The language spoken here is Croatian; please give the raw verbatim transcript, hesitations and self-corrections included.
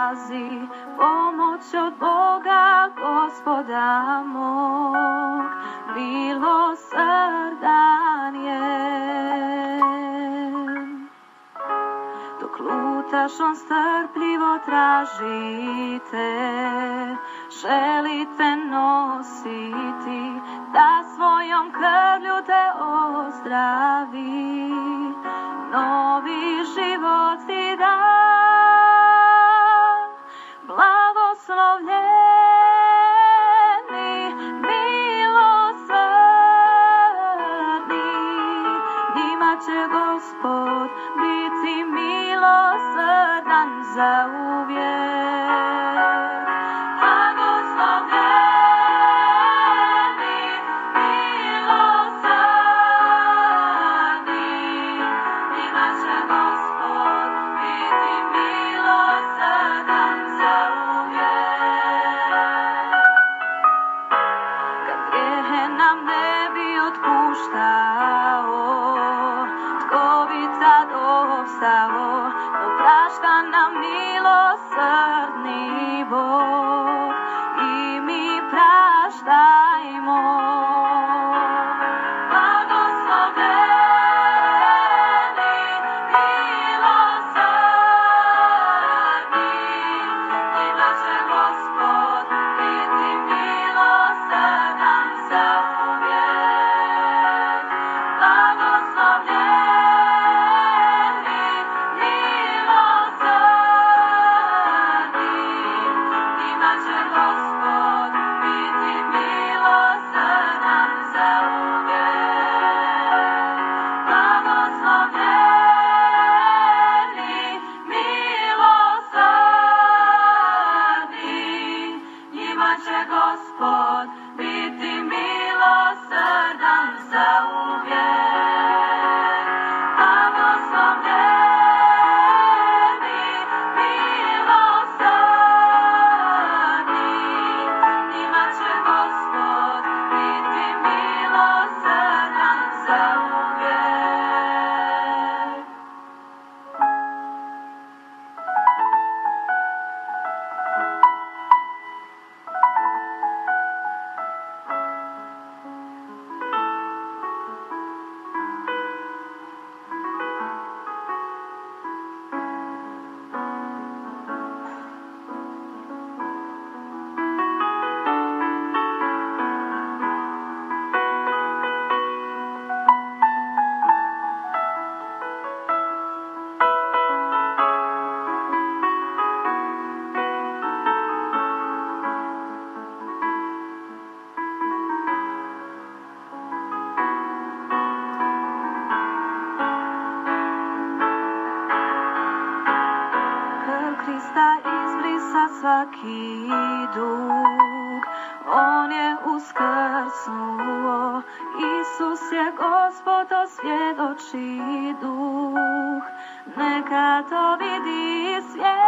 dolazi pomoć od Boga, Gospoda mog, milosrdan je. Dok lutaš, on strpljivo tražite, želite nositi, da svojom krvlju te ozdravi, novi život ti da. Blagoslovljeni, milosrdni, njima će Gospod biti milosrdan zauvijek. Oprašta nam milosrdni Bog i mi praštajmo. Blagoslovljeni, milosrdni, njima će Gospod biti milosrdan zauvijek. Blagoslovljeni, Gospod biti milosrdan zauvijek. Blagoslovljeni, milosrdni, njima će Gospod biti milosrdan zauvijek. Krista izbrisa svaki dug, on je uskrsnuo, Isus je Gospod, to svjedoči duh, neka to vidi svijet.